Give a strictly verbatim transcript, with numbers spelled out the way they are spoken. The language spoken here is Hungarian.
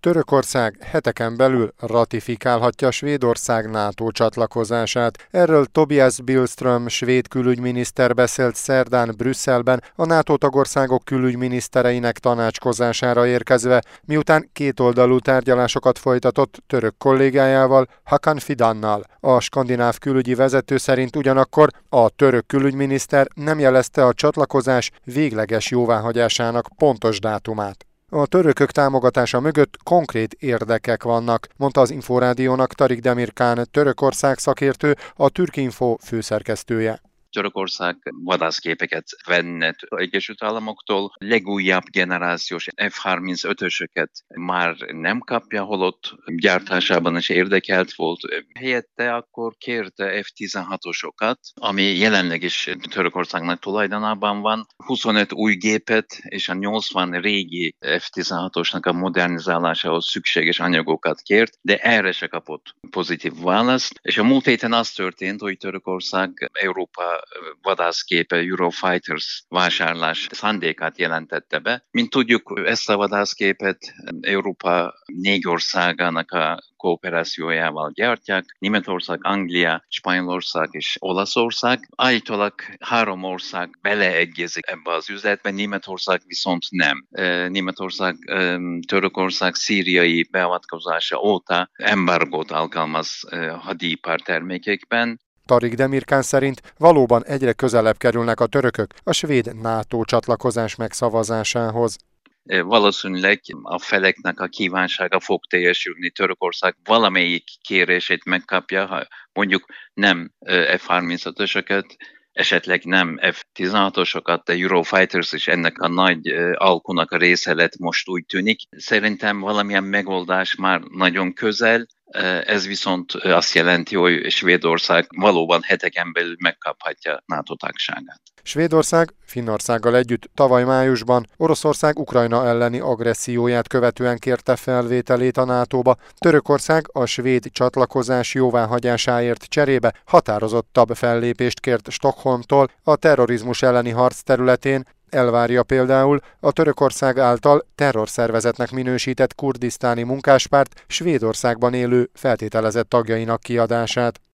Törökország heteken belül ratifikálhatja Svédország NATO csatlakozását. Erről Tobias Billström svéd külügyminiszter beszélt szerdán Brüsszelben a NATO tagországok külügyminisztereinek tanácskozására érkezve, miután kétoldalú tárgyalásokat folytatott török kollégájával, Hakan Fidannal. A skandináv külügyi vezető szerint ugyanakkor a török külügyminiszter nem jelezte a csatlakozás végleges jóváhagyásának pontos dátumát. A törökök támogatása mögött konkrét érdekek vannak, mondta az Inforádiónak Tarik Demirkán, Törökország szakértő, a Türkinfo főszerkesztője. Törökország vadászgépeket venne Egyesült Államoktól, legújabb generációs F harmincötösöket már nem kapja, holott gyártásában is érdekelt volt. Helyette akkor kérte F tizenhatosokat, ami jelenleg is Törökországnak tulajdonában van, huszonöt új gépet és a nyolcvan régi F tizenhatosnak a modernizálásához szükséges anyagokat kért, de erre se kapott pozitív választ. És a múlt héten az történt, hogy Törökország Európa vadászgépe Eurofighters vásárlás szándékát jelentette be. Mint tudjuk, ezt a vadászgépet Európa négy országának a kooperációjával gyártják, Németország, Anglia, Spanyolország és Olaszország. Állítólag három ország beleegyezik ebbe az üzletbe, Németország viszont nem. Németország, Törökország szíriai beavatkozása óta embargót alkalmaz hadipar termékekben. Tarik Demirkán szerint valóban egyre közelebb kerülnek a törökök a svéd NATO csatlakozás megszavazásához. Valószínűleg a feleknek a kívánsága fog teljesülni. Törökország valamelyik kérését megkapja, ha mondjuk nem F harmincötösöket, esetleg nem F tizenhatosokat, de Eurofighters is ennek a nagy alkunak a része lett, most úgy tűnik. Szerintem valamilyen megoldás már nagyon közel, ez viszont azt jelenti, hogy Svédország valóban heteken belül megkaphatja NATO tagságát. Svédország Finnországgal együtt tavaly májusban Oroszország Ukrajna elleni agresszióját követően kérte felvételét a nátóba. Törökország a svéd csatlakozás jóváhagyásáért cserébe határozottabb fellépést kért Stockholmtól a terrorizmus elleni harc területén. Elvárja például a Törökország által terrorszervezetnek minősített kurdisztáni munkáspárt Svédországban élő feltételezett tagjainak kiadását.